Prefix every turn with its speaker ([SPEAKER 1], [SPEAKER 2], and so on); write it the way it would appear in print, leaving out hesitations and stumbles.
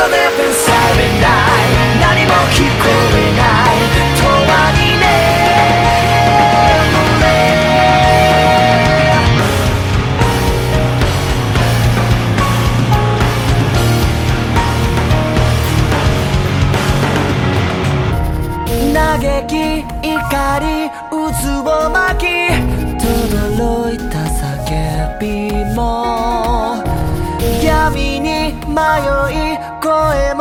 [SPEAKER 1] So deaf and silent night 何も聞こえない永遠に眠れ嘆き怒り渦を巻き轟いた叫びも闇に迷い声